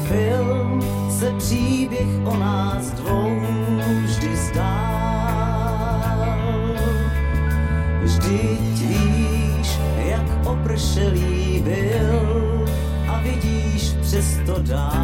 film se příběh o nás dvou vždy zdál. Vždyť víš, jak opršelý byl a vidíš přesto dál.